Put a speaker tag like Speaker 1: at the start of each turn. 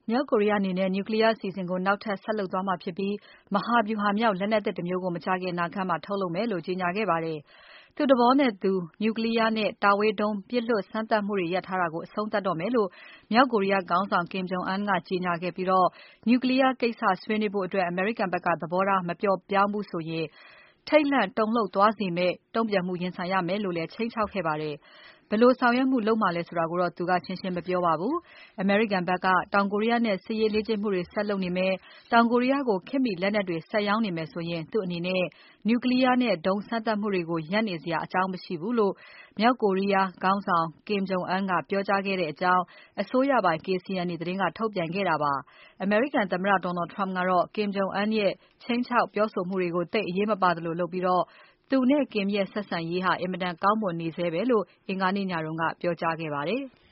Speaker 1: မြောက်ကိုရီးယားအနေနဲ့ Nuclear အစီအစဉ်ကိုနောက်ထပ်ဆက်လုပ်သွားမှာဖြစ်ပြီး မဟာဗျူဟာမြောက်လက်နက်သစ်တမျိုးကို မကြာခင်အနာဂတ်မှာ ထုတ်လုပ်မယ်လို့ ကြေညာခဲ့ပါတယ်။ သူ့သဘောနဲ့သူ Nuclear နဲ့ တာဝေးဒုံးပစ်လွှတ်စမ်းသပ်မှုတွေရပ်ထားတာကို အဆုံးသတ်တော့မယ်လို့ မြောက်ကိုရီးယားခေါင်းဆောင် Kim Jong Un ကကြေညာခဲ့ပြီး Nuclear ကိစ္စဆွေးနွေးဖို့ အမေရိကန်ဖက်က သဘောထားမပျော့ပြောင်းဘူးဆိုရင် ထိတ်လန့်တုန်လှုပ်သွားစေမယ့် တုံ့ပြန်မှုရင်ဆိုင်ရမယ်လို့လည်း ခြိမ်းခြောက်ခဲ့ပါတယ်။ ဘယ်လိုဆောင်ရွက်မှုလုပ်မှာလဲဆိုတာကိုတော့ သူကရှင်းရှင်းမပြောပါဘူး။ အမေရိကန်ဖက်က တောင်ကိုရီးယားနဲ့ စစ်ရေးလေ့ကျင့်မှုတွေဆက်လုပ်နေမယ်။ တောင်ကိုရီးယားကို ခေတ်မှီလက်နက်တွေဆက်ရောင်းနေမယ်ဆိုရင် သူ့အနေနဲ့ Nuclear နဲ့ ဒုံးစမ်းသပ်မှုတွေကို ရပ်နေစရာအကြောင်းမရှိဘူးလို့ မြောက်ကိုရီးယားခေါင်းဆောင် Kim Jong Un ကပြောကြားခဲ့တဲ့အကြောင်း အစိုးရပိုင် KCNA သတင်းက ထုတ်ပြန်ခဲ့တာပါ။ အမေရိကန်သမ္မတ Donald Trump ကတော့ Kim Jong Un ရဲ့ ခြိမ်းခြောက်ပြောဆိုမှုတွေကို သိပ်အရေးမပါသလိုလုပ်ပြီး သူနဲ့ Kim ရဲ့ဆက်ဆံရေးဟာ အင်မတန်ကောင်းမွန်နေဆဲပဲလို့ အင်္ဂါနေ့ညက ပြောကြားခဲ့ပါတယ်။